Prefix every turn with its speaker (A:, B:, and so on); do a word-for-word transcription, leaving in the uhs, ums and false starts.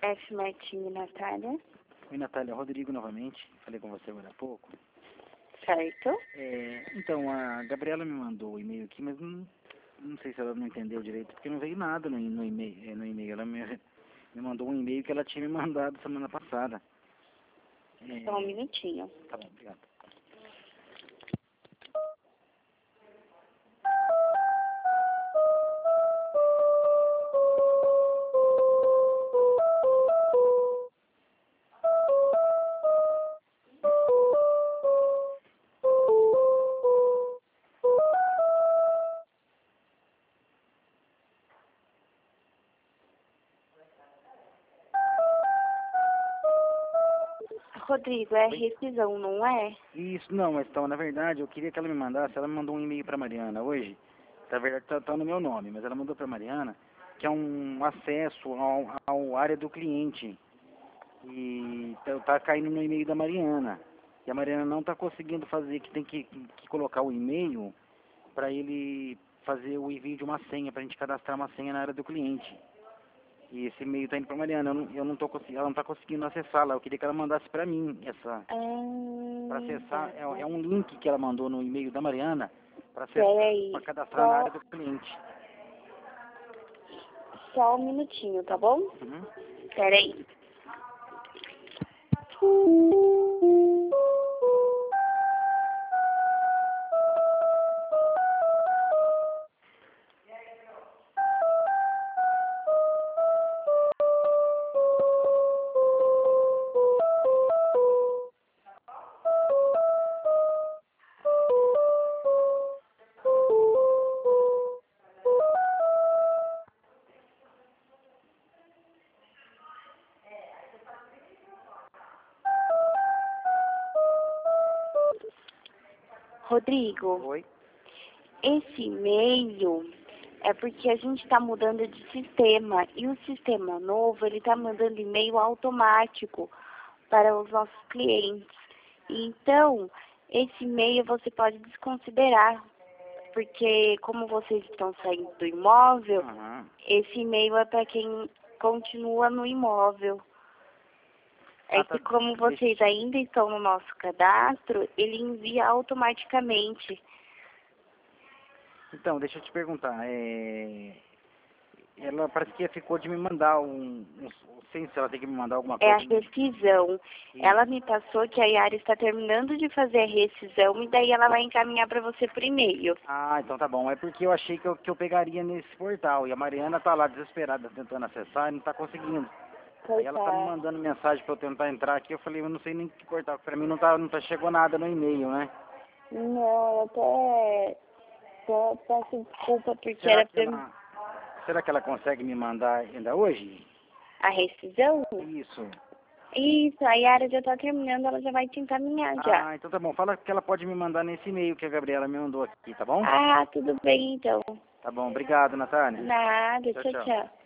A: F. Martinho, Natália.
B: Oi, Natália. Rodrigo novamente. Falei com você agora há pouco.
A: Certo.
B: É, então, a Gabriela me mandou o e-mail aqui, mas não, não sei se ela não entendeu direito, porque não veio nada no, no e-mail. No e-mail. Ela me, me mandou um e-mail que ela tinha me mandado semana passada. É,
A: Só um minutinho.
B: Tá bom, obrigado.
A: Rodrigo, é rescisão, não é?
B: Isso, não, mas então, na verdade, eu queria que ela me mandasse, ela me mandou um e-mail para Mariana hoje, na verdade tá, tá no meu nome, mas ela mandou para Mariana, que é um acesso ao, ao área do cliente, e tá, tá caindo no e-mail da Mariana, e a Mariana não está conseguindo fazer, que tem que, que colocar o e-mail para ele fazer o envio de uma senha, para a gente cadastrar uma senha na área do cliente. E esse e-mail está indo para Mariana, eu não, eu não tô, ela não está conseguindo acessá-la, eu queria que ela mandasse para mim essa... Para acessar, é, é um link que ela mandou no e-mail da Mariana para acessar, para cadastrar
A: só,
B: na área do cliente.
A: Só um minutinho, tá bom?
B: Uhum.
A: Peraí. Rodrigo,
B: Oi?
A: esse e-mail é porque a gente está mudando de sistema e o sistema novo, ele está mandando e-mail automático para os nossos clientes. Então, esse e-mail você pode desconsiderar, porque como vocês estão saindo do imóvel,
B: Uhum.
A: esse e-mail é para quem continua no imóvel. É
B: Ah, tá.
A: que como vocês ainda estão no nosso cadastro, ele envia automaticamente.
B: Então, deixa eu te perguntar, é... ela parece que ficou de me mandar um, um, não sei se ela tem que me mandar alguma
A: É a
B: coisa.
A: rescisão.
B: E...
A: Ela me passou que a Yara está terminando de fazer a rescisão e daí ela vai encaminhar para você por e-mail.
B: Ah, então tá bom, é porque eu achei que eu, que eu pegaria nesse portal, e a Mariana tá lá desesperada tentando acessar e não tá conseguindo. Aí ela tá me mandando mensagem para eu tentar entrar aqui, eu falei, eu não sei nem que portal, para mim não tá, não tá chegou nada no e-mail, né?
A: Não, eu até, até peço desculpa porque
B: Será
A: era
B: que
A: pra
B: ela, será que ela consegue me mandar ainda hoje?
A: a rescisão.
B: Isso.
A: Isso, a Yara já está terminando, ela já vai te encaminhar já.
B: Ah, então tá bom. Fala que ela pode me mandar nesse e-mail que a Gabriela me mandou aqui, tá bom?
A: Ah, tudo bem então.
B: Tá bom, obrigado, Natália.
A: Nada,
B: Tchau,
A: tchau,
B: tchau.
A: tchau.